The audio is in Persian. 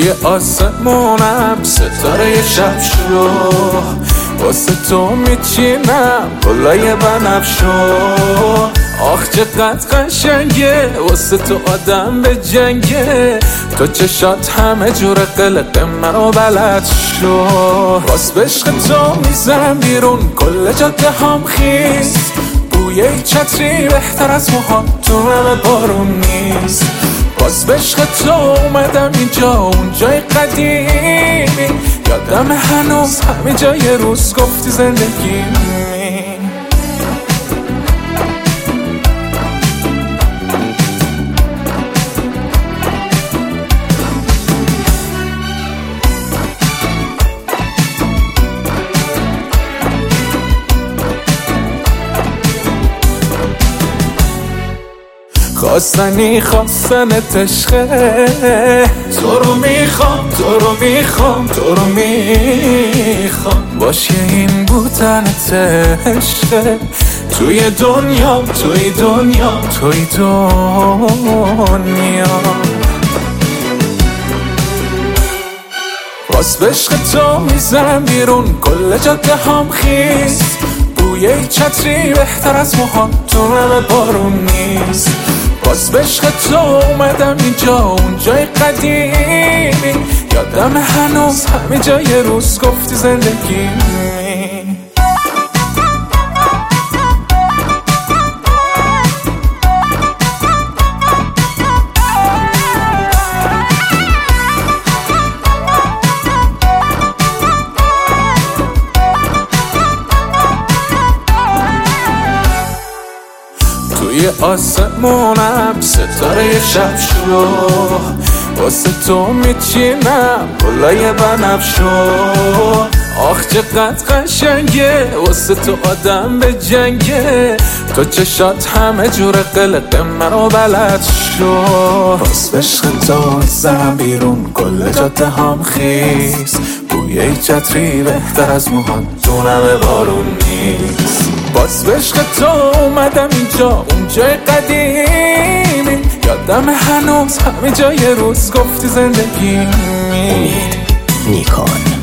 توی آسمونم ستاره شب شو، واسه تو میچینم گلای بنفشو. آخ چقدر قشنگه واسه تو آدم به جنگه، تو چشات همه جور قلق منو بلد شو. راست به عشق تو میزنم بیرون کل جاده هم خیس، بوی چتری بهتر از موهام تو همه بارون نیست. باز به عشق تو اومدم اینجا اون جای قدیمی، یادم هنوز همه جای روز گفتی زندگی. خواستنی خواستنت عشقه، تو رو میخوام تو رو میخوام تو رو میخوام، باشه این بودنت عشقه. توی دنیا توی دنیا توی دنیا، باز به عشق تو میزنم بیرون کل جاده هم خیس، بوی چتری بهتر از موهام تو همه بارون نیست. باز به عشق تو اومدم اینجا اون جای قدیمی، یادم هنوز همه جای روز گفتی زندگی. توی آسمونم ستاره شب شو، واسه تو میچینم گلای بنفشو. آخ چقدر قشنگه واسه تو آدم به جنگه، تو چشات همه جور قلق منو بلد شو. راست به عشق تو میزنم بیرون کل جاده هم خیس، بوی چتری بهتر از موهام تو همه بارون نیست. باز به عشق تو اومدم اینجا اون جای قدیمی، یادم هنوز همه جای روز گفتی زندگی. امید نیکان.